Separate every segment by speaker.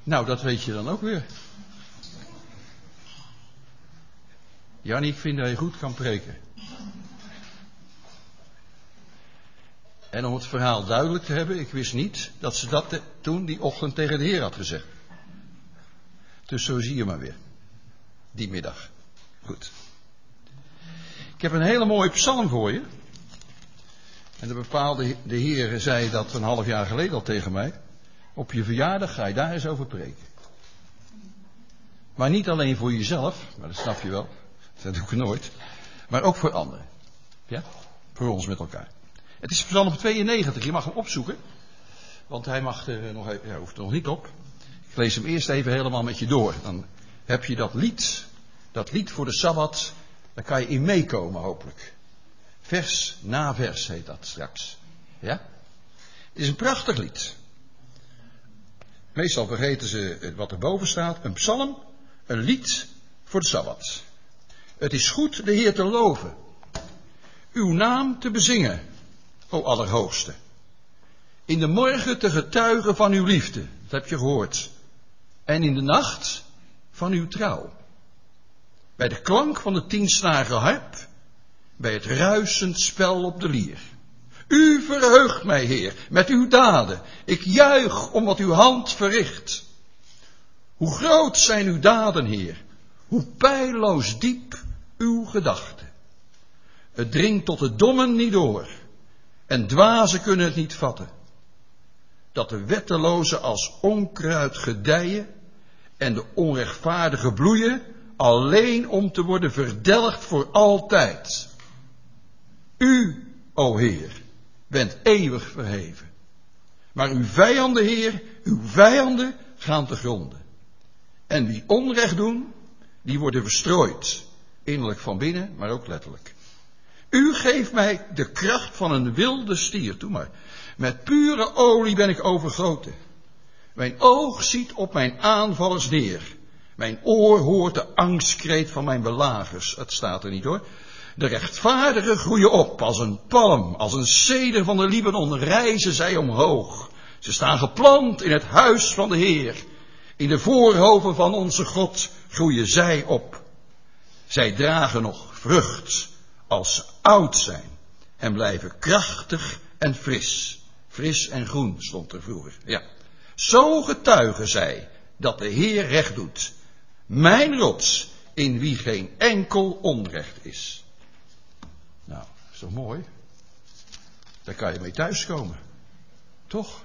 Speaker 1: Nou, dat weet je dan ook weer. Jan, ik vind dat je goed kan preken. En om het verhaal duidelijk te hebben, ik wist niet dat ze dat toen die ochtend tegen de Heer had gezegd. Dus zo zie je maar weer. Die middag. Goed. Ik heb een hele mooie psalm voor je. En de Heer zei dat een half jaar geleden al tegen mij. Op je verjaardag ga je daar eens over preken. Maar niet alleen voor jezelf, maar dat snap je wel. Dat doe ik nooit. Maar ook voor anderen. Ja? Voor ons met elkaar. Het is Psalm 92, je mag hem opzoeken. Want hij mag er nog, hij hoeft er nog niet op. Ik lees hem eerst even helemaal met je door. Dan heb je dat lied voor de Sabbat. Daar kan je in meekomen hopelijk. Vers na vers heet dat straks. Ja? Het is een prachtig lied. Meestal vergeten ze wat erboven staat. Een psalm, een lied voor de Sabbat. Het is goed de Heer te loven. Uw naam te bezingen, o Allerhoogste. In de morgen te getuigen van uw liefde. Dat heb je gehoord. En in de nacht van uw trouw. Bij de klank van de 10-snarige harp. Bij het ruisend spel op de lier. U verheugt mij, Heer, met uw daden. Ik juich om wat uw hand verricht. Hoe groot zijn uw daden, Heer. Hoe peilloos diep uw gedachten. Het dringt tot de dommen niet door. En dwazen kunnen het niet vatten. Dat de wettelozen als onkruid gedijen. En de onrechtvaardigen bloeien. Alleen om te worden verdelgd voor altijd. U, o Heer, bent eeuwig verheven. Maar uw vijanden, Heer, uw vijanden gaan te gronden. En wie onrecht doen, die worden verstrooid. Innerlijk van binnen, maar ook letterlijk. U geeft mij de kracht van een wilde stier. Doe maar. Met pure olie ben ik overgoten. Mijn oog ziet op mijn aanvallers neer. Mijn oor hoort de angstkreet van mijn belagers. Het staat er niet hoor. De rechtvaardigen groeien op als een palm, als een ceder van de Libanon rijzen zij omhoog. Ze staan geplant in het huis van de Heer. In de voorhoven van onze God groeien zij op. Zij dragen nog vrucht als ze oud zijn en blijven krachtig en fris. Fris en groen stond er vroeger. Ja. Zo getuigen zij dat de Heer recht doet. Mijn rots in wie geen enkel onrecht is. Nou, is toch mooi? Daar kan je mee thuiskomen. Toch?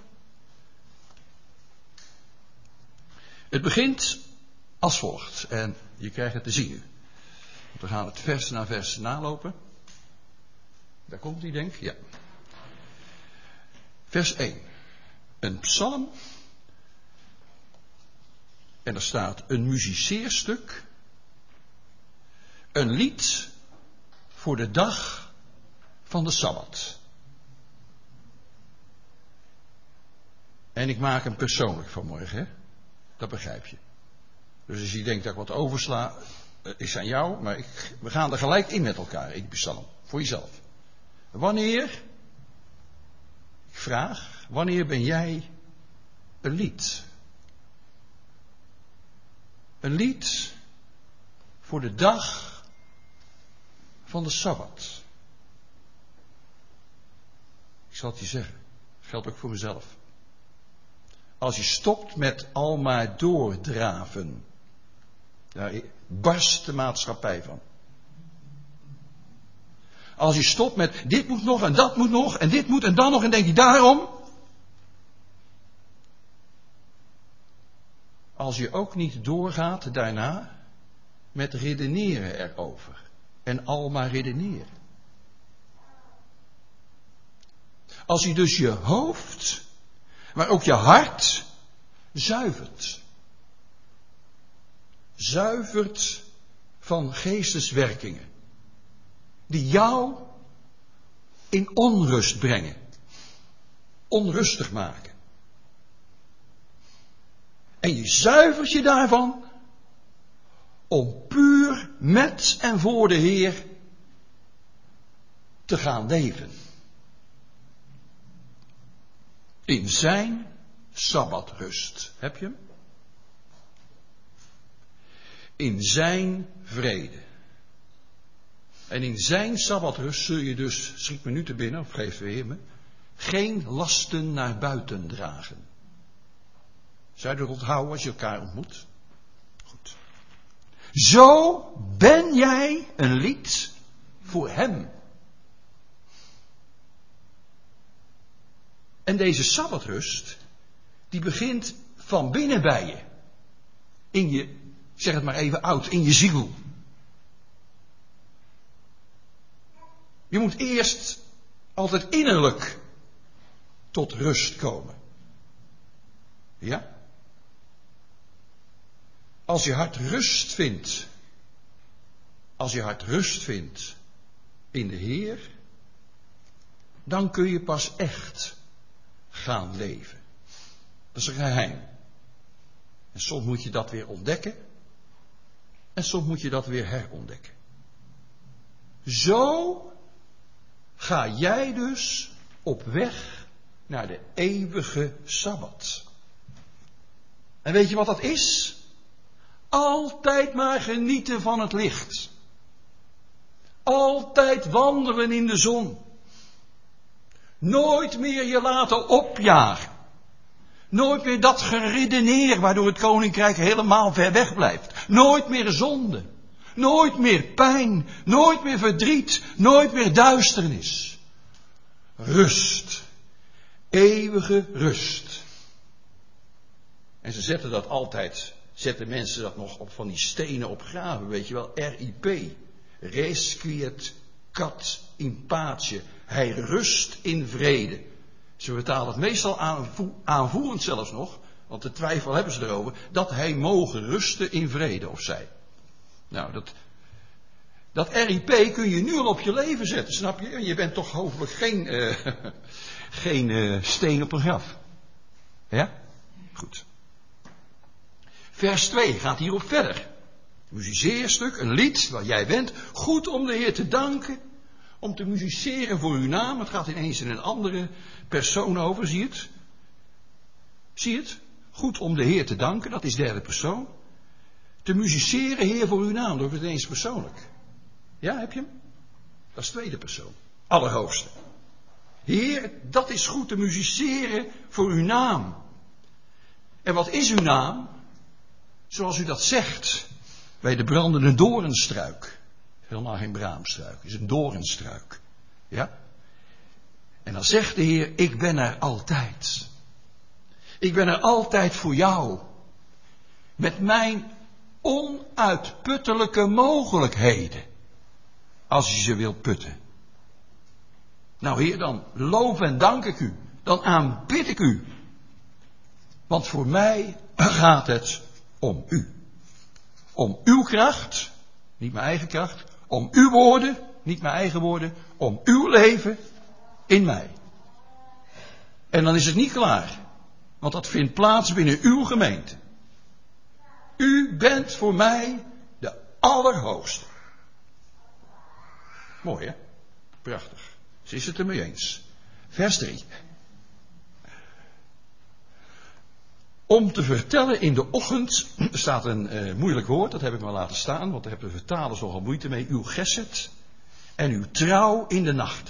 Speaker 1: Het begint als volgt. En je krijgt het te zien nu. We gaan het vers na vers nalopen. Daar komt hij, denk ik. Ja. Vers 1. Een psalm. En er staat een muziceerstuk. Een lied voor de dag van de Sabbat. En ik maak hem persoonlijk vanmorgen, hè? Dat begrijp je. Dus als je denkt dat ik wat oversla, is aan jou, maar we gaan er gelijk in met elkaar, in die psalm. Voor jezelf. Wanneer, ik vraag, wanneer ben jij een lied? Een lied voor de dag van de Sabbat. Ik zal het je zeggen. Dat geldt ook voor mezelf. Als je stopt met al maar doordraven. Daar barst de maatschappij van. Als je stopt met dit moet nog en dat moet nog en dit moet en dan nog en denk je daarom. Als je ook niet doorgaat daarna met redeneren erover. En al maar redeneren. Als je dus je hoofd, maar ook je hart zuivert. Zuivert van geesteswerkingen. Die jou in onrust brengen. Onrustig maken. En je zuivert je daarvan om puur met en voor de Heer te gaan leven. In zijn Sabbatrust. Heb je hem? in zijn vrede. En in zijn sabbatrust zul je dus, schiet me nu te binnen, of geeft de Heer me, geen lasten naar buiten dragen. Zou je dat onthouden als je elkaar ontmoet? Goed. Zo ben jij een lied voor hem. En deze sabbatrust, die begint van binnen bij je. In je, zeg het maar even oud, in je ziel. Je moet eerst altijd innerlijk tot rust komen. Ja? Als je hart rust vindt in de Heer, dan kun je pas echt gaan leven. Dat is een geheim. En soms moet je dat weer ontdekken. En soms moet je dat weer herontdekken. Zo ga jij dus op weg naar de eeuwige Sabbat. En weet je wat dat is? Altijd maar genieten van het licht. Altijd wandelen in de zon. Nooit meer je laten opjagen. Nooit meer dat geredeneer waardoor het koninkrijk helemaal ver weg blijft. Nooit meer zonde. Nooit meer pijn. Nooit meer verdriet. Nooit meer duisternis. Rust. Eeuwige rust. En ze zetten mensen dat nog op van die stenen op graven, weet je wel. RIP. Resquiet cat in pace. Hij rust in vrede. Ze vertalen het meestal aanvoerend zelfs nog, want de twijfel hebben ze erover, dat hij mogen rusten in vrede, of zij. Nou, dat RIP kun je nu al op je leven zetten, snap je? Je bent toch hopelijk geen steen op een graf. Ja? Goed. Vers 2 gaat hierop verder. Muziceerstuk, een lied waar jij bent. Goed om de Heer te danken. Om te musiceren voor uw naam. Het gaat ineens in een andere persoon over, zie je het? Zie je het? Goed om de Heer te danken, dat is derde persoon. Te musiceren, Heer, voor uw naam, dat wordt het ineens persoonlijk. Ja, heb je hem? Dat is tweede persoon. Allerhoogste. Heer, dat is goed te musiceren voor uw naam. En wat is uw naam? Zoals u dat zegt, bij de brandende doornstruik. Helemaal geen braamstruik, het is een doornstruik. Ja? En dan zegt de Heer, ik ben er altijd. Ik ben er altijd voor jou. Met mijn onuitputtelijke mogelijkheden. Als je ze wilt putten. Nou Heer, dan loof en dank ik u. Dan aanbid ik u. Want voor mij gaat het om u. Om uw kracht, niet mijn eigen kracht. Om uw woorden, niet mijn eigen woorden. Om uw leven in mij. En dan is het niet klaar. Want dat vindt plaats binnen uw gemeente. U bent voor mij de Allerhoogste. Mooi hè? Prachtig. Ze is het ermee eens. Vers 3. Om te vertellen in de ochtend, er staat een moeilijk woord, dat heb ik maar laten staan, want daar hebben de vertalers nogal moeite mee. Uw gesed en uw trouw in de nachten.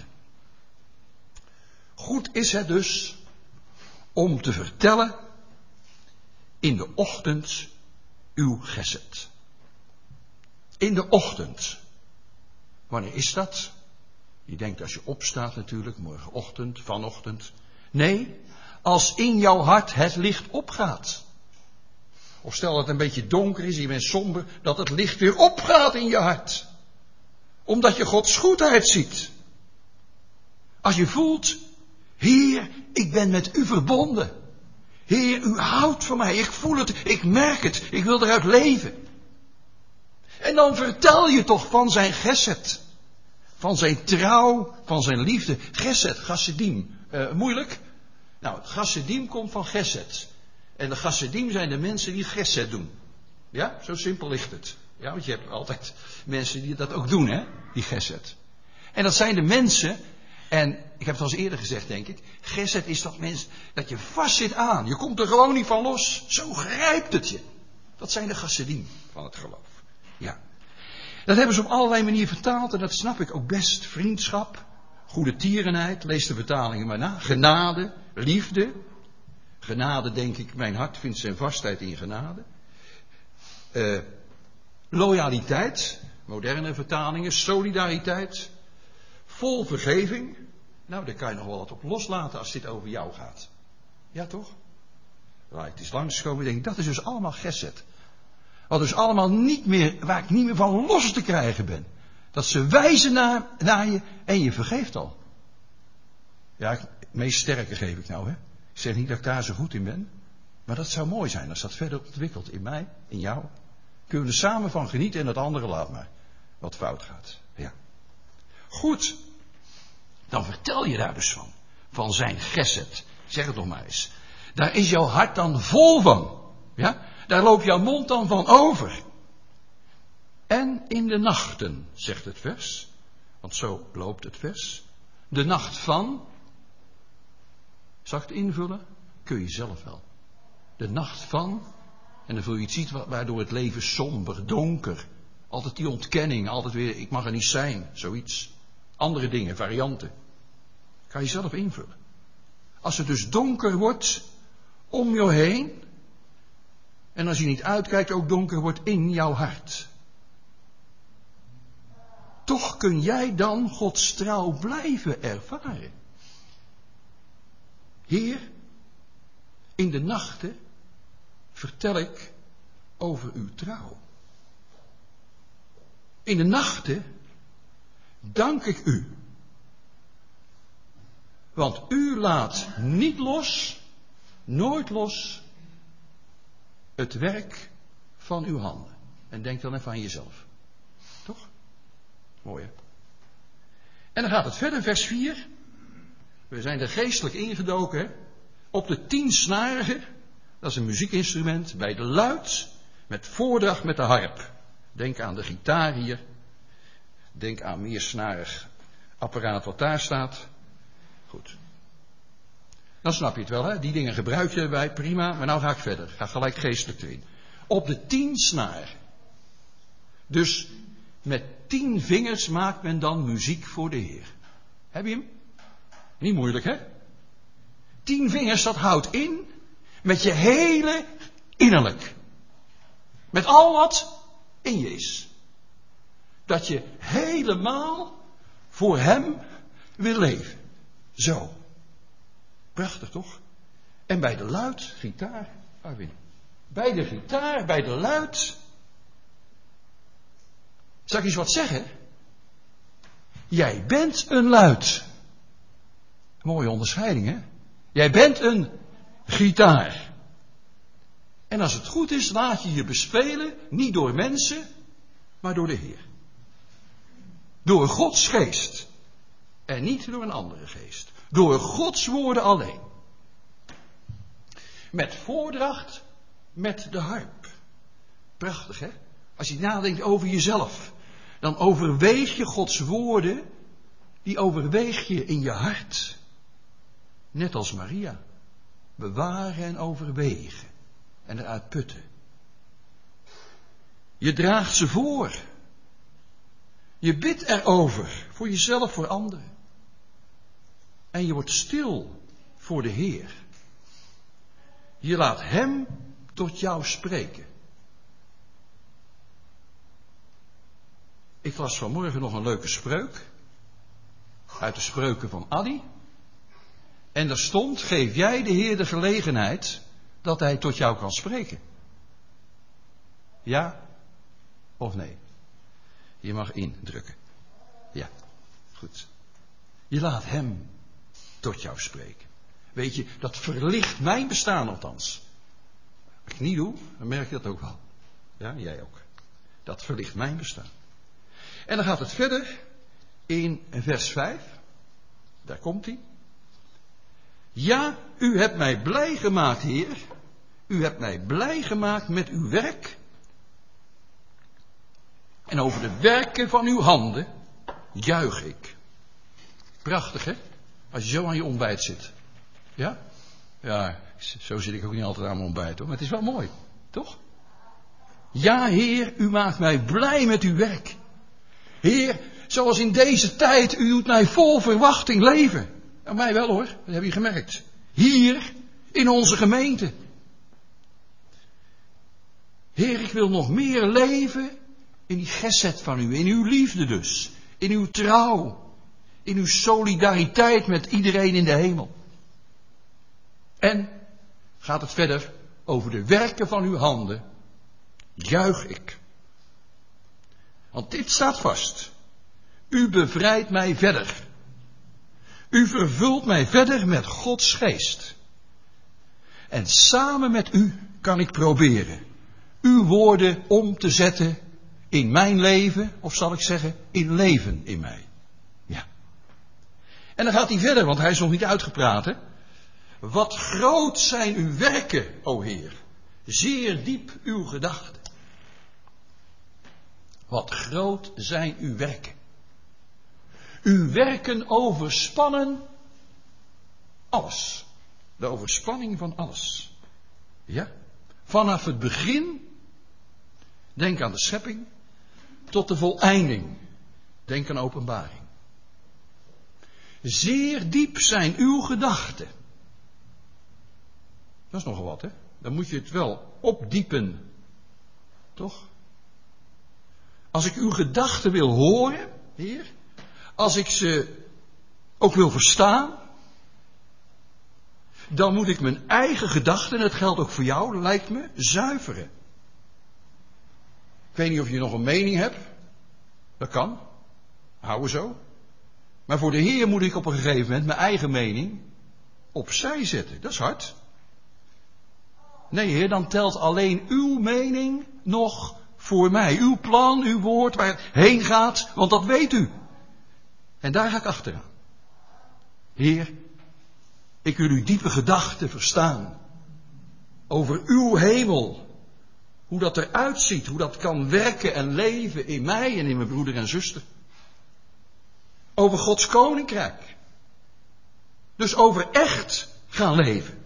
Speaker 1: Goed is het dus om te vertellen in de ochtend uw gesed. In de ochtend. Wanneer is dat? Je denkt als je opstaat natuurlijk, morgenochtend, vanochtend. Nee, als in jouw hart het licht opgaat. Of stel dat het een beetje donker is, je bent somber, dat het licht weer opgaat in je hart. Omdat je Gods goedheid ziet. Als je voelt, Heer, ik ben met u verbonden. Heer, u houdt van mij, ik voel het, ik merk het, ik wil eruit leven. En dan vertel je toch van zijn gesed. Van zijn trouw, van zijn liefde. Gesed, chassidim. Moeilijk? Nou, het chassidim komt van gesed. En de chassidim zijn de mensen die gesed doen. Ja, zo simpel ligt het. Ja, want je hebt altijd mensen die dat ook doen, hè? Die gesed. En dat zijn de mensen, en ik heb het al eens eerder gezegd, denk ik. Gesed is dat mens dat je vast zit aan. Je komt er gewoon niet van los. Zo grijpt het je. Dat zijn de chassidim van het geloof. Dat hebben ze op allerlei manieren vertaald en dat snap ik ook best. Vriendschap, goede tierenheid, lees de vertalingen maar na. Genade, liefde. Genade, denk ik, mijn hart vindt zijn vastheid in genade. Loyaliteit, moderne vertalingen, solidariteit. Vol vergeving. Nou, daar kan je nog wel wat op loslaten als dit over jou gaat. Ja, toch? Waar het is langsgekomen, denk ik, dat is dus allemaal gesed. Wat dus allemaal niet meer, waar ik niet meer van los te krijgen ben. Dat ze wijzen naar je en je vergeeft al. Ja, het meest sterke geef ik nou, hè. Ik zeg niet dat ik daar zo goed in ben. Maar dat zou mooi zijn als dat verder ontwikkelt in mij, in jou. Kunnen we er samen van genieten en het andere laat maar. Wat fout gaat. Ja. Goed. Dan vertel je daar dus van. Van zijn gesed. Zeg het nog maar eens. Daar is jouw hart dan vol van. Ja? Daar loopt jouw mond dan van over. En in de nachten, zegt het vers. Want zo loopt het vers. De nacht van. Zal ik het invullen? Kun je zelf wel. De nacht van. En dan vul je iets ziet waardoor het leven somber, donker. Altijd die ontkenning, altijd weer, ik mag er niet zijn, zoiets. Andere dingen, varianten. Kan je zelf invullen. Als het dus donker wordt om je heen. En als je niet uitkijkt ook donker wordt in jouw hart. Toch kun jij dan Gods trouw blijven ervaren. Heer, in de nachten vertel ik over uw trouw. In de nachten dank ik u. Want u laat niet los, nooit los, het werk van uw handen. En denk dan even aan jezelf. Toch? Mooi, hè? En dan gaat het verder, vers 4. We zijn er geestelijk ingedoken, hè? Op de 10-snarige, dat is een muziekinstrument, bij de luid, met voordracht met de harp. Denk aan de gitaar hier. Denk aan meersnarig apparaat wat daar staat. Goed. Dan snap je het wel, hè? Die dingen gebruik je erbij, prima. Maar nou ga ik verder. Ga gelijk geestelijk erin. Op de 10 snaren. Dus met 10 vingers maakt men dan muziek voor de Heer. Heb je hem? Niet moeilijk, hè? 10 vingers, dat houdt in met je hele innerlijk. Met al wat in je is. Dat je helemaal voor hem wil leven. Zo. Prachtig toch? En bij de luid, gitaar, Arwin. Bij de gitaar, bij de luid. Zal ik eens wat zeggen? Jij bent een luid. Mooie onderscheiding, hè? Jij bent een gitaar. En als het goed is, laat je je bespelen, niet door mensen, maar door de Heer. Door Gods geest. En niet door een andere geest. Door Gods woorden alleen. Met voordracht, met de harp. Prachtig, hè? Als je nadenkt over jezelf, dan overweeg je Gods woorden, die overweeg je in je hart. Net als Maria. Bewaren en overwegen. En eruit putten. Je draagt ze voor. Je bidt erover. Voor jezelf, voor anderen. En je wordt stil voor de Heer. Je laat Hem tot jou spreken. Ik las vanmorgen nog een leuke spreuk. Uit de spreuken van Adi. En daar stond, geef jij de Heer de gelegenheid dat Hij tot jou kan spreken. Ja of nee? Je mag indrukken. Ja, goed. Je laat Hem tot jou spreken. Weet je, dat verlicht mijn bestaan althans. Als ik het niet doe, dan merk je dat ook wel. Ja, jij ook. Dat verlicht mijn bestaan. En dan gaat het verder in vers 5. Daar komt hij. Ja, u hebt mij blij gemaakt, Heer. U hebt mij blij gemaakt met uw werk. En over de werken van uw handen juich ik. Prachtig, hè? Als je zo aan je ontbijt zit. Ja? Ja, zo zit ik ook niet altijd aan mijn ontbijt, hoor. Maar het is wel mooi, toch? Ja, Heer, u maakt mij blij met uw werk. Heer, zoals in deze tijd, u doet mij vol verwachting leven. Nou, mij wel hoor, dat heb je gemerkt. Hier, in onze gemeente. Heer, ik wil nog meer leven in die gesed van u, in uw liefde dus. In uw trouw, in uw solidariteit met iedereen in de hemel. En gaat het verder over de werken van uw handen, juich ik. Want dit staat vast. U bevrijdt mij verder. U vervult mij verder met Gods geest. En samen met u kan ik proberen uw woorden om te zetten in mijn leven, of zal ik zeggen, in leven in mij. Ja. En dan gaat hij verder, want hij is nog niet uitgepraat, hè? Wat groot zijn uw werken, o Heer. Zeer diep uw gedachten. Wat groot zijn uw werken. Uw werken overspannen alles. De overspanning van alles. Ja? Vanaf het begin, denk aan de schepping, tot de voleinding, denk aan openbaring. Zeer diep zijn uw gedachten. Dat is nogal wat, hè? Dan moet je het wel opdiepen. Toch? Als ik uw gedachten wil horen, Heer, als ik ze ook wil verstaan, dan moet ik mijn eigen gedachten, en dat geldt ook voor jou, lijkt me, zuiveren. Ik weet niet of je nog een mening hebt. Dat kan. Houden zo. Maar voor de Heer moet ik op een gegeven moment mijn eigen mening opzij zetten. Dat is hard. Nee, Heer, dan telt alleen uw mening nog voor mij. Uw plan, uw woord, waar het heen gaat, want dat weet u. En daar ga ik achteraan. Heer, ik wil uw diepe gedachten verstaan. Over uw hemel. Hoe dat eruit ziet, hoe dat kan werken en leven in mij en in mijn broeder en zuster. Over Gods koninkrijk. Dus over echt gaan leven.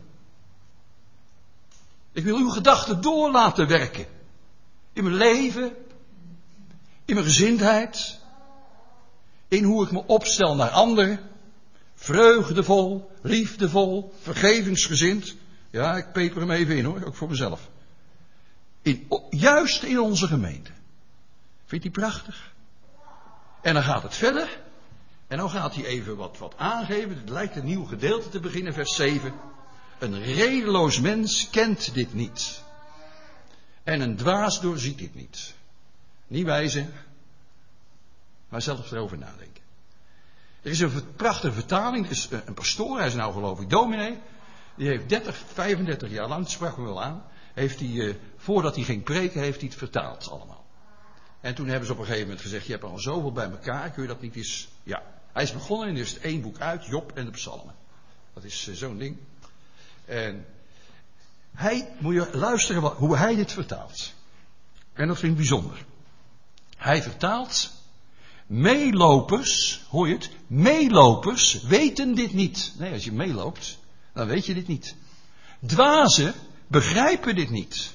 Speaker 1: Ik wil uw gedachten door laten werken. In mijn leven. In mijn gezindheid. In hoe ik me opstel naar anderen. Vreugdevol, liefdevol, vergevingsgezind. Ja, ik peper hem even in hoor, ook voor mezelf. Juist in onze gemeente. Vindt hij prachtig? En dan gaat het verder. En dan gaat hij even wat aangeven. Het lijkt een nieuw gedeelte te beginnen, vers 7. Een redeloos mens kent dit niet. En een dwaas doorziet dit niet. Niet wijzen, maar zelf erover nadenken. Er is een prachtige vertaling. Er is een pastoor, hij is nou geloof ik dominee. Die heeft 35 jaar lang, dat sprak me wel aan. Heeft hij, voordat hij ging preken, heeft hij het vertaald allemaal. En toen hebben ze op een gegeven moment gezegd, je hebt al zoveel bij elkaar, kun je dat niet eens... Ja, hij is begonnen en er is 1 boek uit, Job en de Psalmen. Dat is zo'n ding. En moet je luisteren hoe hij dit vertaalt. En dat vind ik bijzonder. Hij vertaalt, meelopers, hoor je het? Meelopers weten dit niet. Nee, als je meeloopt, dan weet je dit niet. Dwazen begrijpen dit niet.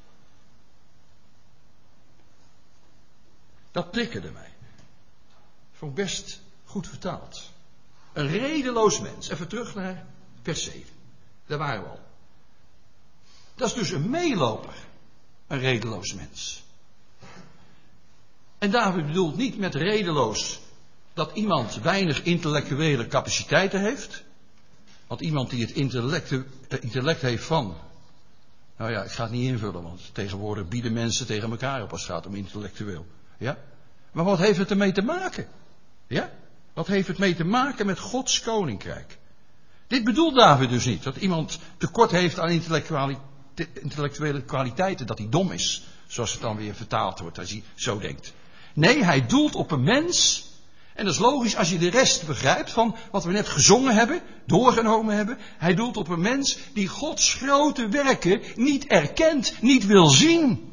Speaker 1: Dat prikkerde mij. Vond ik best goed vertaald. Een redeloos mens. Even terug naar vers 7. Daar waren we al. Dat is dus een meeloper. Een redeloos mens. En David bedoelt niet met redeloos dat iemand weinig intellectuele capaciteiten heeft. Want iemand die het intellect heeft van... Nou ja, ik ga het niet invullen, want tegenwoordig bieden mensen tegen elkaar op als het gaat om intellectueel. Ja? Maar wat heeft het ermee te maken? Ja? Wat heeft het mee te maken met Gods koninkrijk? Dit bedoelt David dus niet. Dat iemand tekort heeft aan intellectuele kwaliteiten. Dat hij dom is. Zoals het dan weer vertaald wordt als hij zo denkt. Nee, hij doelt op een mens. En dat is logisch als je de rest begrijpt van wat we net gezongen hebben. Doorgenomen hebben. Hij doelt op een mens die Gods grote werken niet erkent. Niet wil zien.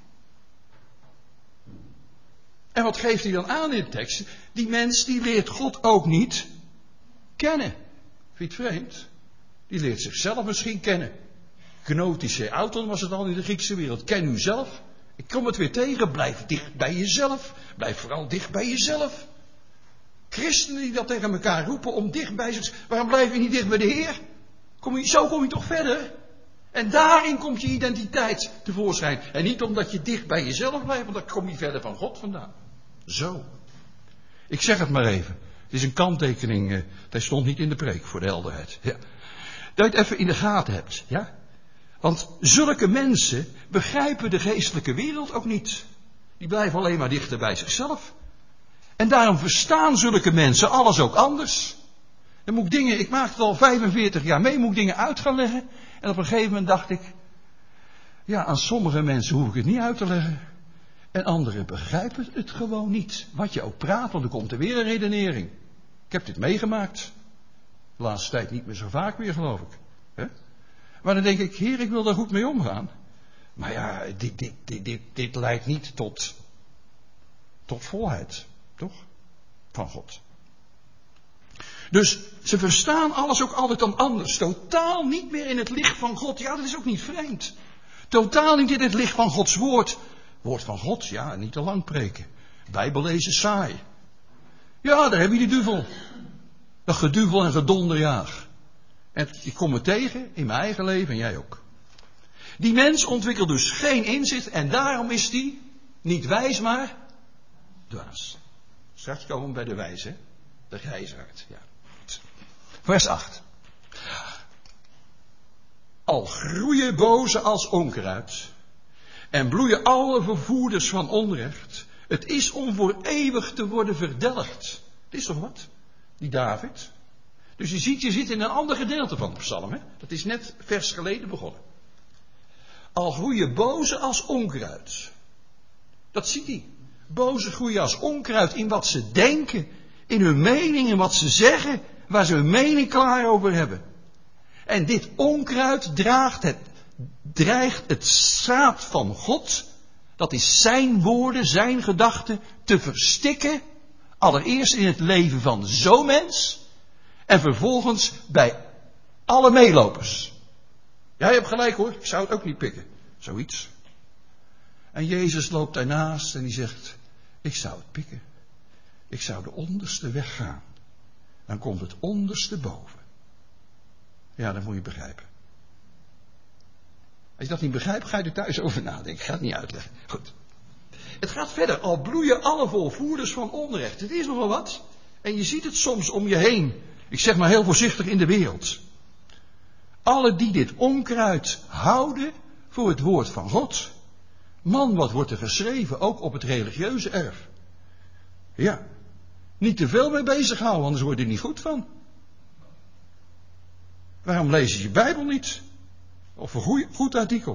Speaker 1: En wat geeft hij dan aan in de tekst? Die mens die leert God ook niet kennen. Vind je het vreemd? Die leert zichzelf misschien kennen. Gnotische auton was het al in de Griekse wereld. Ken u zelf. Ik kom het weer tegen. Blijf dicht bij jezelf. Blijf vooral dicht bij jezelf. Christenen die dat tegen elkaar roepen om dicht bij zich. Waarom blijf je niet dicht bij de Heer? Zo kom je toch verder? En daarin komt je identiteit tevoorschijn. En niet omdat je dicht bij jezelf blijft, want dan kom je verder van God vandaan. Zo. Ik zeg het maar even. Het is een kanttekening. Dat stond niet in de preek voor de helderheid. Ja. Dat je het even in de gaten hebt. Ja? Want zulke mensen begrijpen de geestelijke wereld ook niet. Die blijven alleen maar dichter bij zichzelf. En daarom verstaan zulke mensen alles ook anders. Dan moet ik maak het al 45 jaar mee, moet ik dingen uit gaan leggen. En op een gegeven moment dacht ik, ja, aan sommige mensen hoef ik het niet uit te leggen. En anderen begrijpen het gewoon niet. Wat je ook praat, want er komt er weer een redenering. Ik heb dit meegemaakt. De laatste tijd niet meer zo vaak meer, geloof ik. He? Maar dan denk ik, Heer, ik wil daar goed mee omgaan. Maar ja, dit leidt niet tot volheid, toch? Van God. Dus ze verstaan alles ook altijd dan anders. Totaal niet meer in het licht van God. Ja, dat is ook niet vreemd. Totaal niet in het licht van Gods woord. Woord van God, ja, niet te lang preken. Bijbel lezen saai. Ja, daar heb je de duivel. Dat geduvel en gedonderjaag. En ik kom het tegen in mijn eigen leven en jij ook. Die mens ontwikkelt dus geen inzicht en daarom is die niet wijs, maar dwaas. Straks komen we bij de wijze, de grijsaard. Ja. Vers 8. Al groeien bozen als onkruid en bloeien alle vervoerders van onrecht. Het is om voor eeuwig te worden verdelgd. Het is toch wat? Die David. Dus je ziet, je zit in een ander gedeelte van de psalm. Hè? Dat is net vers geleden begonnen. Al groeien bozen als onkruid. Dat ziet hij. Bozen groeien als onkruid in wat ze denken, in hun mening, in wat ze zeggen, waar ze hun mening klaar over hebben. En dit onkruid dreigt het zaad van God, dat is zijn woorden, zijn gedachten, te verstikken. Allereerst in het leven van zo'n mens en vervolgens bij alle meelopers. Ja, je hebt gelijk hoor, ik zou het ook niet pikken. Zoiets. En Jezus loopt daarnaast en die zegt, ik zou het pikken. Ik zou de onderste weggaan. Dan komt het onderste boven. Ja, dat moet je begrijpen. Als je dat niet begrijpt, ga je er thuis over nadenken. Ik ga het niet uitleggen. Goed. Het gaat verder. Al bloeien alle volvoerders van onrecht. Het is nogal wat. En je ziet het soms om je heen. Ik zeg maar heel voorzichtig in de wereld. Alle die dit onkruid houden voor het woord van God. Man, wat wordt er geschreven, ook op het religieuze erf. Ja. Niet te veel mee bezighouden, anders word je er niet goed van. Waarom lees je je Bijbel niet? Of een goed artikel.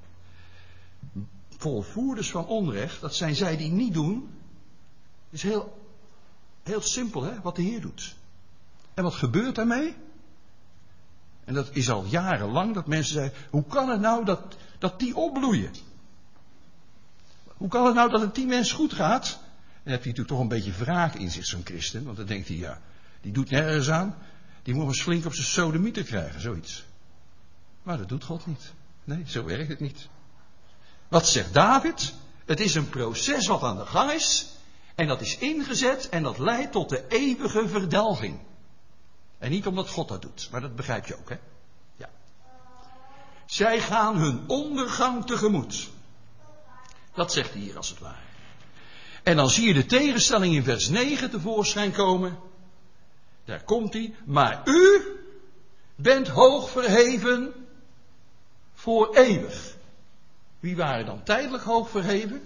Speaker 1: Volvoerders van onrecht, dat zijn zij die niet doen. Het is heel simpel, hè, wat de Heer doet. En wat gebeurt daarmee? En dat is al jarenlang dat mensen zeggen, hoe kan het nou dat die opbloeien? Hoe kan het nou dat het die mens goed gaat? Dan heeft hij natuurlijk toch een beetje wraak in zich, zo'n christen. Want dan denkt hij, ja, die doet nergens aan. Die moet eens flink op zijn sodemieter krijgen, zoiets. Maar dat doet God niet. Nee, zo werkt het niet. Wat zegt David? Het is een proces wat aan de gang is. En dat is ingezet en dat leidt tot de eeuwige verdelging. En niet omdat God dat doet, maar dat begrijp je ook, hè? Ja. Zij gaan hun ondergang tegemoet. Dat zegt hij hier als het ware. En dan zie je de tegenstelling in vers 9 tevoorschijn komen. Daar komt hij. Maar u bent hoog verheven voor eeuwig. Wie waren dan tijdelijk hoog verheven?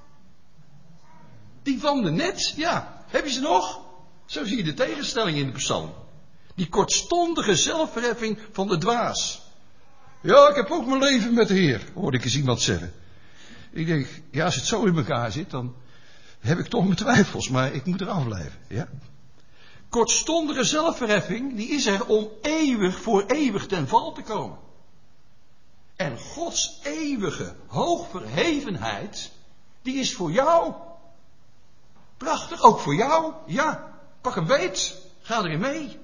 Speaker 1: Die van de net, ja. Heb je ze nog? Zo zie je de tegenstelling in de psalm. Die kortstondige zelfverheffing van de dwaas. Ja, ik heb ook mijn leven met de Heer, hoorde ik eens iemand zeggen. Ik denk, ja, als het zo in elkaar zit, dan heb ik toch mijn twijfels, maar ik moet er afblijven. Ja? Kortstondige zelfverheffing, die is er om voor eeuwig ten val te komen. En Gods eeuwige hoogverhevenheid, die is voor jou. Prachtig, ook voor jou. Ja, pak een beet, ga erin mee.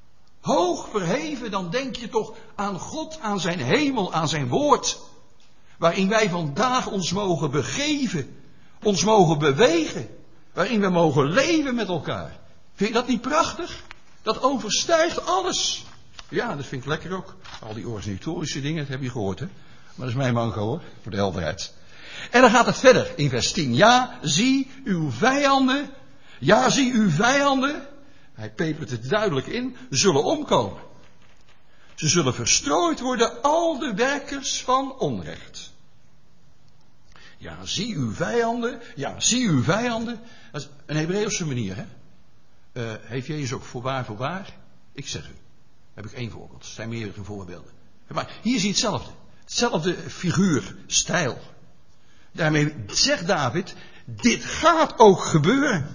Speaker 1: Hoog verheven, dan denk je toch aan God, aan zijn hemel, aan zijn woord. Waarin wij vandaag ons mogen begeven. Ons mogen bewegen. Waarin we mogen leven met elkaar. Vind je dat niet prachtig? Dat overstijgt alles. Ja, dat vind ik lekker ook. Al die organisatorische dingen, dat heb je gehoord, hè. Maar dat is mijn manco, hoor. Voor de helderheid. En dan gaat het verder in vers 10. Ja, zie uw vijanden. Ja, zie uw vijanden. Hij pepert het duidelijk in. Zullen omkomen. Ze zullen verstrooid worden, al de werkers van onrecht. Ja, zie uw vijanden. Ja, zie uw vijanden. Dat is een Hebreeuwse manier, hè. Heeft Jezus ook voorwaar? Ik zeg u. Heb ik één voorbeeld. Er zijn meerdere voorbeelden. Maar hier zie je hetzelfde. Hetzelfde figuur, stijl. Daarmee zegt David, dit gaat ook gebeuren.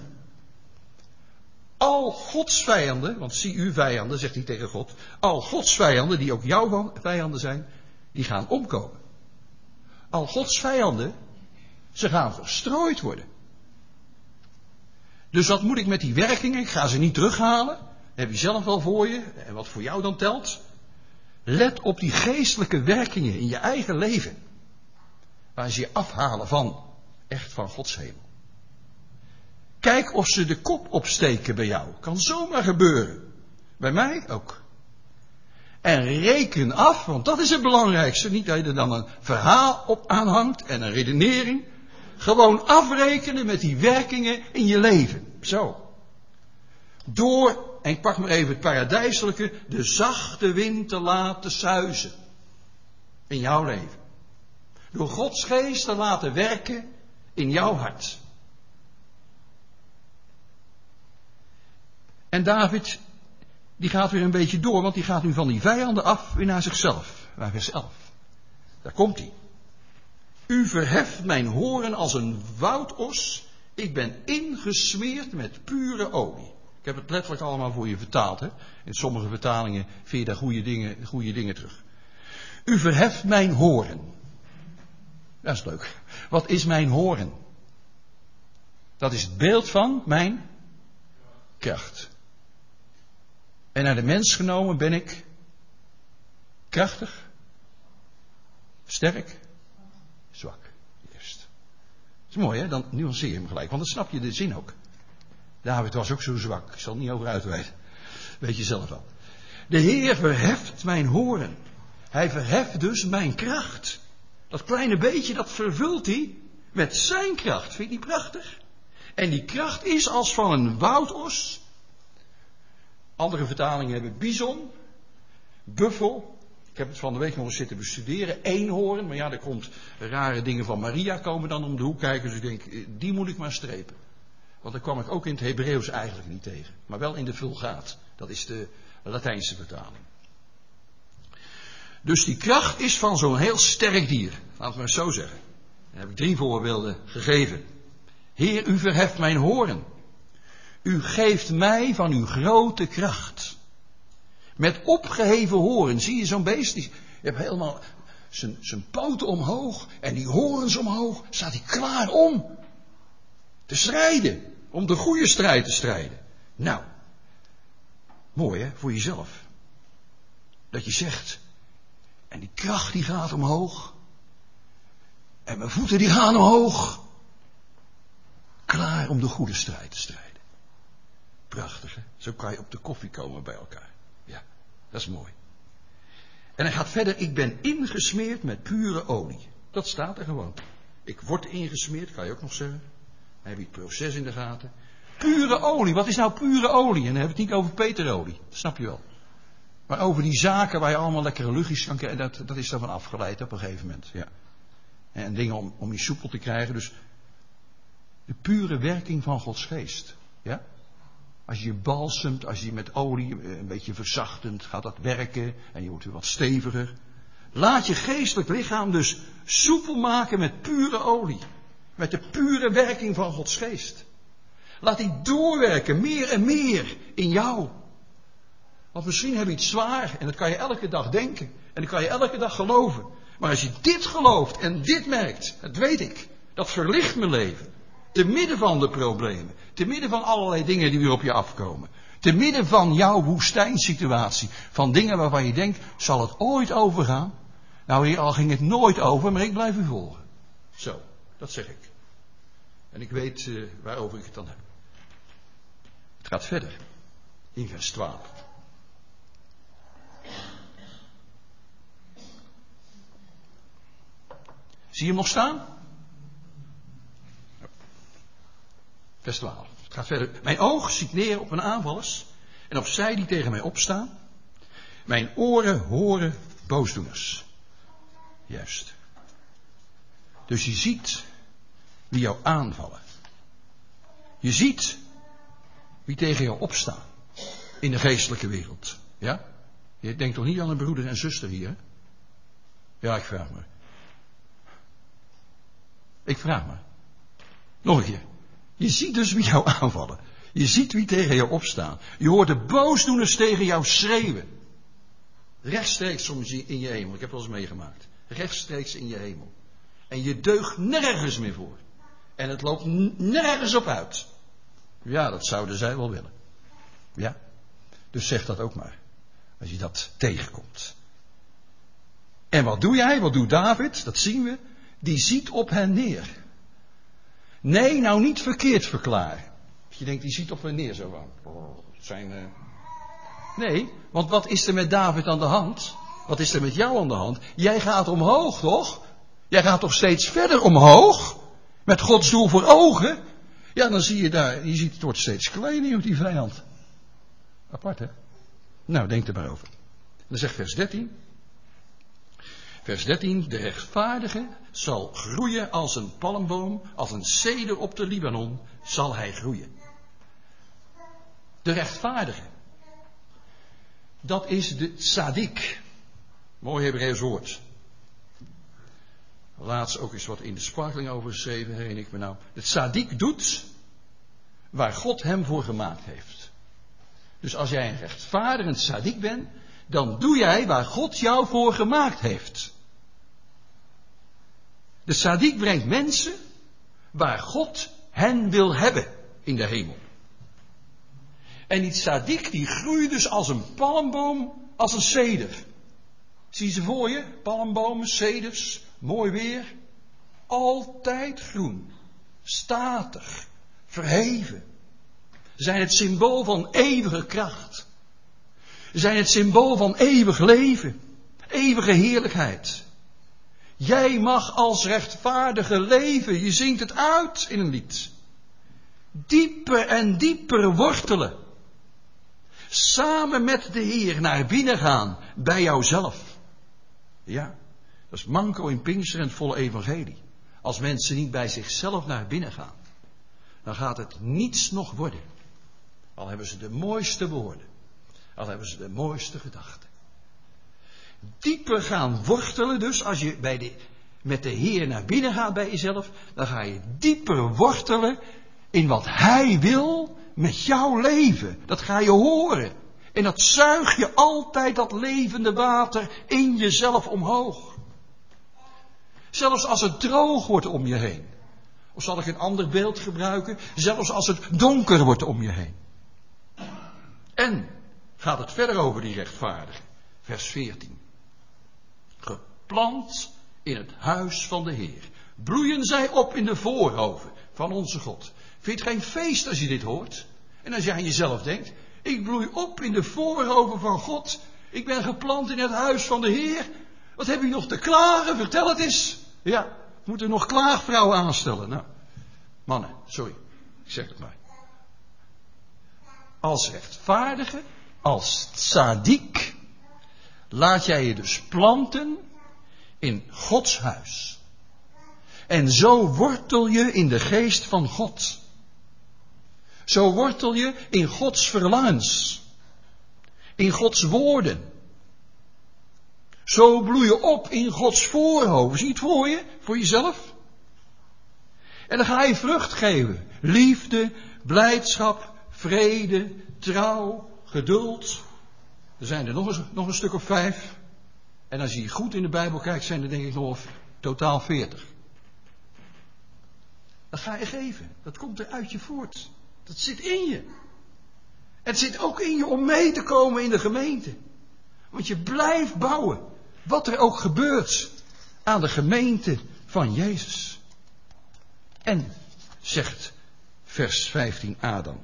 Speaker 1: Al Gods vijanden, want zie uw vijanden, zegt hij tegen God. Al Gods vijanden, die ook jouw vijanden zijn, die gaan omkomen. Al Gods vijanden, ze gaan verstrooid worden. Dus wat moet ik met die werkingen? Ik ga ze niet terughalen. Dat heb je zelf wel voor je. En wat voor jou dan telt. Let op die geestelijke werkingen in je eigen leven. Waar ze je afhalen van, echt van Gods hemel. Kijk of ze de kop opsteken bij jou. Kan zomaar gebeuren. Bij mij ook. En reken af, want dat is het belangrijkste. Niet dat je er dan een verhaal op aanhangt en een redenering. Gewoon afrekenen met die werkingen in je leven. Zo. Door, en ik pak maar even het paradijselijke, de zachte wind te laten suizen. In jouw leven. Door Gods geest te laten werken in jouw hart. En David, die gaat weer een beetje door, want die gaat nu van die vijanden af weer naar zichzelf. Naar vers 11. Daar komt hij. U verheft mijn horen als een woudos. Ik ben ingesmeerd met pure olie. Ik heb het letterlijk allemaal voor je vertaald. Hè? In sommige vertalingen vind je daar goede dingen terug. U verheft mijn horen. Dat is leuk. Wat is mijn horen? Dat is het beeld van mijn kracht. En naar de mens genomen ben ik krachtig, sterk, zwak. Eerst. Dat is mooi, hè? Dan nuanceer je hem gelijk, want dan snap je de zin ook. David was ook zo zwak. Ik zal het niet over uitweiden. Weet je zelf wel. De Heer verheft mijn horen. Hij verheft dus mijn kracht. Dat kleine beetje, dat vervult hij met zijn kracht. Vind je het niet prachtig? En die kracht is als van een woudos. Andere vertalingen hebben bison, buffel. Ik heb het van de week nog eens zitten bestuderen. Eenhoorn, maar ja, er komt rare dingen van Maria komen dan om de hoek kijken. Dus ik denk, die moet ik maar strepen. Want daar kwam ik ook in het Hebreeuws eigenlijk niet tegen. Maar wel in de Vulgaat. Dat is de Latijnse vertaling. Dus die kracht is van zo'n heel sterk dier. Laten we maar zo zeggen. Daar heb ik 3 voorbeelden gegeven. Heer, u verheft mijn horen. U geeft mij van uw grote kracht. Met opgeheven horen. Zie je zo'n beest? Je hebt helemaal zijn poten omhoog. En die horens omhoog. Staat hij klaar om te strijden. Om de goede strijd te strijden. Nou. Mooi hè, voor jezelf. Dat je zegt. En die kracht die gaat omhoog. En mijn voeten die gaan omhoog. Klaar om de goede strijd te strijden. Prachtig, hè? Zo kan je op de koffie komen bij elkaar. Ja, dat is mooi. En hij gaat verder. Ik ben ingesmeerd met pure olie. Dat staat er gewoon. Ik word ingesmeerd, kan je ook nog zeggen. Dan heb je het proces in de gaten. Pure olie. Wat is nou pure olie? En dan hebben we het niet over peterolie. Dat snap je wel. Maar over die zaken waar je allemaal lekkere luchtjes kan krijgen. Dat is daarvan afgeleid op een gegeven moment. Ja. En dingen om je soepel te krijgen. Dus de pure werking van Gods geest. Ja? Als je balsemt, als je met olie een beetje verzachtend gaat dat werken. En je wordt weer wat steviger. Laat je geestelijk lichaam dus soepel maken met pure olie. Met de pure werking van Gods geest. Laat die doorwerken, meer en meer in jou. Want misschien heb je het zwaar en dat kan je elke dag denken. En dat kan je elke dag geloven. Maar als je dit gelooft en dit merkt, dat weet ik. Dat verlicht mijn leven. Te midden van de problemen. Te midden van allerlei dingen die weer op je afkomen. Te midden van jouw woestijnsituatie. Van dingen waarvan je denkt, zal het ooit overgaan? Nou, hier al ging het nooit over, maar ik blijf u volgen. Zo, dat zeg ik. En ik weet waarover ik het dan heb. Het gaat verder. In vers 12. Zie je hem nog staan? Vers 12. Het gaat verder. Mijn oog ziet neer op mijn aanvallers en op zij die tegen mij opstaan. Mijn oren horen boosdoeners. Juist. Dus je ziet wie jou aanvallen. Je ziet wie tegen jou opstaan. In de geestelijke wereld. Ja? Je denkt toch niet aan een broeder en zuster hier? Hè? Ja, ik vraag me. Ik vraag me. Nog een keer. Je ziet dus wie jou aanvallen. Je ziet wie tegen jou opstaan. Je hoort de boosdoeners tegen jou schreeuwen. Rechtstreeks soms in je hemel. Ik heb wel eens meegemaakt. Rechtstreeks in je hemel. En je deugt nergens meer voor. En het loopt nergens op uit. Ja, dat zouden zij wel willen. Ja. Dus zeg dat ook maar. Als je dat tegenkomt. En wat doe jij? Wat doet David? Dat zien we. Die ziet op hen neer. Nee, nou niet verkeerd verklaren. Als je denkt, die ziet op hen neer zo van. Zijn. Nee, want wat is er met David aan de hand? Wat is er met jou aan de hand? Jij gaat omhoog, toch? Jij gaat toch steeds verder omhoog? Met Gods doel voor ogen? Ja, dan zie je daar, je ziet het wordt steeds kleiner op die vijand. Apart, hè? Nou, denk er maar over. Dan zegt vers 13. Vers 13, de rechtvaardige zal groeien als een palmboom, als een ceder op de Libanon zal hij groeien. De rechtvaardige. Dat is de tzadik. Mooi Hebreeuws woord. Laatst ook eens wat in de sparkling over geschreven, herinner ik me nou. De tzadik doet waar God hem voor gemaakt heeft. Dus als jij een rechtvaardige tzadik bent, dan doe jij waar God jou voor gemaakt heeft. De tzadik brengt mensen waar God hen wil hebben in de hemel. En die tzadik die groeit dus als een palmboom, als een ceder. Zie je ze voor je? Palmbomen, ceders, mooi weer. Altijd groen, statig, verheven. Ze zijn het symbool van eeuwige kracht. Ze zijn het symbool van eeuwig leven, eeuwige heerlijkheid. Jij mag als rechtvaardige leven, je zingt het uit in een lied. Dieper en dieper wortelen. Samen met de Heer naar binnen gaan bij jouzelf. Ja, dat is manco in Pinkster en het volle evangelie. Als mensen niet bij zichzelf naar binnen gaan, dan gaat het niets nog worden. Al hebben ze de mooiste woorden, al hebben ze de mooiste gedachten. Dieper gaan wortelen dus, als je met de Heer naar binnen gaat bij jezelf, dan ga je dieper wortelen in wat Hij wil met jouw leven. Dat ga je horen. En dat zuig je altijd dat levende water in jezelf omhoog. Zelfs als het droog wordt om je heen. Of zal ik een ander beeld gebruiken? Zelfs als het donker wordt om je heen. En gaat het verder over die rechtvaardige. Vers 14. Geplant in het huis van de Heer. Bloeien zij op in de voorhoven van onze God. Vind je het geen feest als je dit hoort? En als je aan jezelf denkt. Ik bloei op in de voorhoven van God. Ik ben geplant in het huis van de Heer. Wat heb je nog te klagen? Vertel het eens. Ja, we moeten nog klaagvrouwen aanstellen. Nou, mannen, sorry. Ik zeg het maar. Als rechtvaardige, als tzaddik, laat jij je dus planten in Gods huis. En zo wortel je in de geest van God. Zo wortel je in Gods verlangens. In Gods woorden. Zo bloei je op in Gods voorhoofd. Zie je het voor je? Voor jezelf? En dan ga je vrucht geven. Liefde, blijdschap, vrede, trouw, geduld. Er zijn er nog een stuk of 5. En als je goed in de Bijbel kijkt, zijn er denk ik nog totaal 40. Dat ga je geven. Dat komt er uit je voort. Dat zit in je. Het zit ook in je om mee te komen in de gemeente. Want je blijft bouwen. Wat er ook gebeurt aan de gemeente van Jezus. En, zegt vers 15a dan.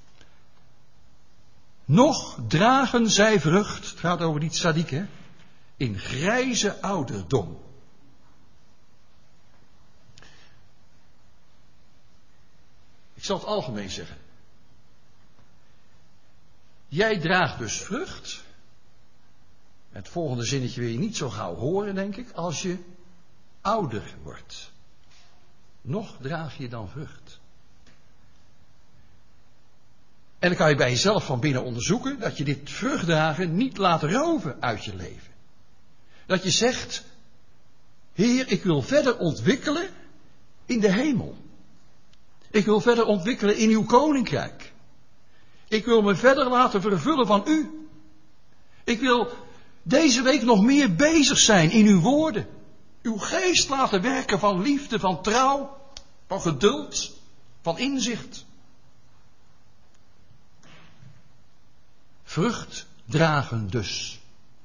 Speaker 1: Nog dragen zij vrucht, het gaat over die tzaddik, hè, in grijze ouderdom. Ik zal het algemeen zeggen. Jij draagt dus vrucht. Het volgende zinnetje wil je niet zo gauw horen, denk ik, als je ouder wordt. Nog draag je dan vrucht. En dan kan je bij jezelf van binnen onderzoeken dat je dit vruchtdragen niet laat roven uit je leven. Dat je zegt, Heer, ik wil verder ontwikkelen in de hemel. Ik wil verder ontwikkelen in uw koninkrijk. Ik wil me verder laten vervullen van u. Ik wil deze week nog meer bezig zijn in uw woorden. Uw geest laten werken van liefde, van trouw, van geduld, van inzicht. Vrucht dragen dus.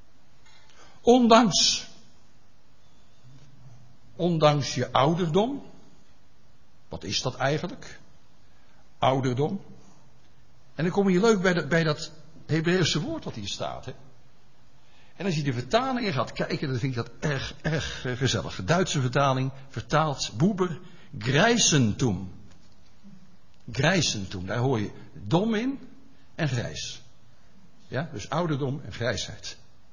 Speaker 1: Ondanks je ouderdom. Wat is dat eigenlijk? Ouderdom. En dan kom je leuk bij dat Hebreeuwse woord wat hier staat. Hè? En als je de vertalingen gaat kijken, dan vind ik dat erg gezellig. De Duitse vertaling vertaalt Buber Grijsentum. Grijsentum, daar hoor je dom in en grijs. Ja, dus ouderdom en grijsheid.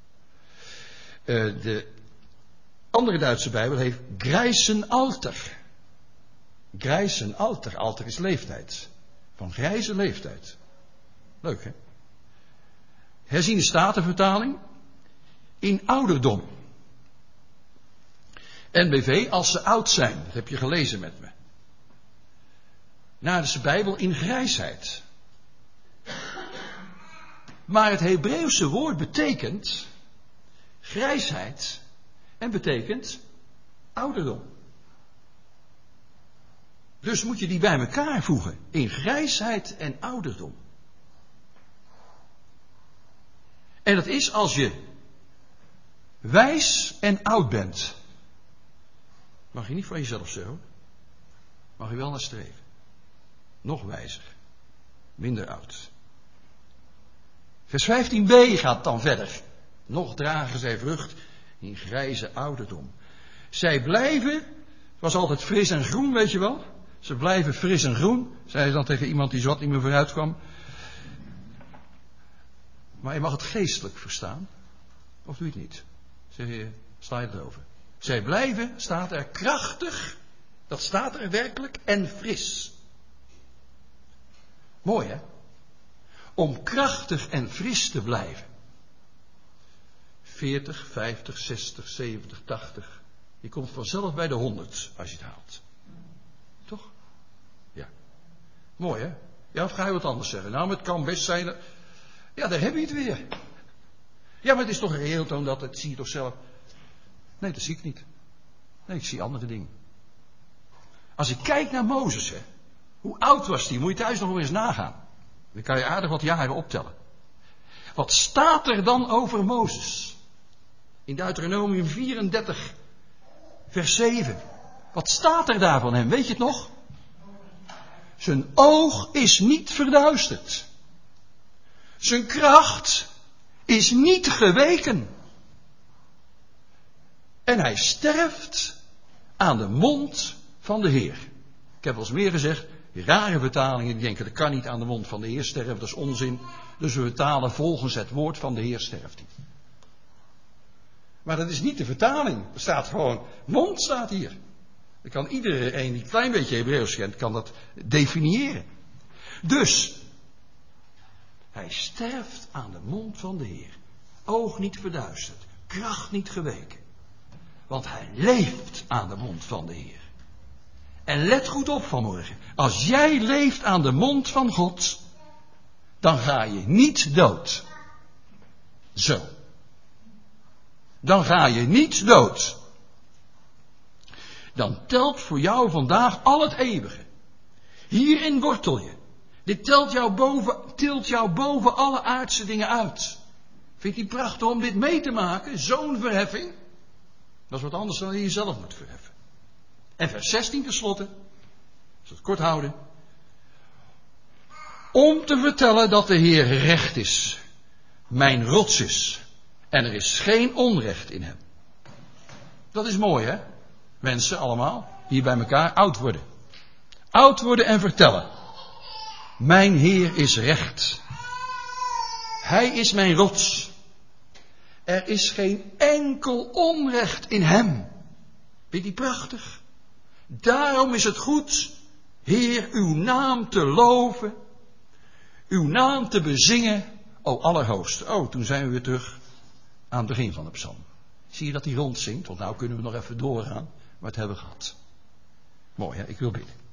Speaker 1: De andere Duitse Bijbel heeft Grijsenalter. Grijsenalter, alter is leeftijd. Van grijze leeftijd. Leuk, hè? Herziene Statenvertaling. In ouderdom. NBV, als ze oud zijn. Dat heb je gelezen met me. Naardense Bijbel in grijsheid. Maar het Hebreeuwse woord betekent grijsheid en betekent ouderdom. Dus moet je die bij elkaar voegen. In grijsheid en ouderdom. En dat is als je wijs en oud bent. Mag je niet van jezelf zeggen. Mag je wel naar streven. Nog wijzer. Minder oud. Vers 15b gaat dan verder. Nog dragen zij vrucht in grijze ouderdom. Zij blijven, het was altijd fris en groen, weet je wel. Ze blijven fris en groen, zei ze dan tegen iemand die zo wat niet meer vooruit kwam. Maar je mag het geestelijk verstaan. Of doe je het niet? Zeg je, sla je erover. Zij blijven, staat er krachtig, dat staat er werkelijk, en fris. Mooi hè? Om krachtig en fris te blijven. 40, 50, 60, 70, 80. Je komt vanzelf bij de 100 als je het haalt. Toch? Ja. Mooi hè? Ja, of ga je wat anders zeggen? Nou, het kan best zijn. Ja, daar heb je het weer. Ja, maar het is toch reëel dan dat het zie je toch zelf. Nee, dat zie ik niet. Nee, ik zie andere dingen. Als ik kijk naar Mozes, hè. Hoe oud was die? Moet je thuis nog eens nagaan. Dan kan je aardig wat jaren optellen. Wat staat er dan over Mozes? In Deuteronomium 34, vers 7. Wat staat er daar van hem? Weet je het nog? Zijn oog is niet verduisterd. Zijn kracht is niet geweken. En hij sterft aan de mond van de Heer. Ik heb wel eens meer gezegd, die rare vertalingen die denken dat kan niet aan de mond van de Heer sterven, dat is onzin. Dus we vertalen volgens het woord van de Heer sterft hij. Maar dat is niet de vertaling. Er staat gewoon, mond staat hier. Dan kan iedereen die een klein beetje Hebreeuws kent, kan dat definiëren. Dus, hij sterft aan de mond van de Heer. Oog niet verduisterd, kracht niet geweken. Want hij leeft aan de mond van de Heer. En let goed op vanmorgen. Als jij leeft aan de mond van God, dan ga je niet dood. Zo. Dan ga je niet dood. Dan telt voor jou vandaag al het eeuwige. Hierin wortel je. Dit tilt jou boven alle aardse dingen uit. Vindt u prachtig om dit mee te maken? Zo'n verheffing? Dat is wat anders dan je jezelf moet verheffen. En vers 16 tenslotte, als we het kort houden. Om te vertellen dat de Heer recht is, mijn rots is, en er is geen onrecht in hem. Dat is mooi, hè? Mensen allemaal, hier bij elkaar, oud worden. Oud worden en vertellen. Mijn Heer is recht. Hij is mijn rots. Er is geen enkel onrecht in hem. Vind je die prachtig? Daarom is het goed, Heer, uw naam te loven, uw naam te bezingen, o Allerhoogste. Oh, toen zijn we weer terug aan het begin van de psalm. Zie je dat hij rondzingt? Want nou kunnen we nog even doorgaan, maar het hebben we gehad. Mooi, hè? Ik wil bidden.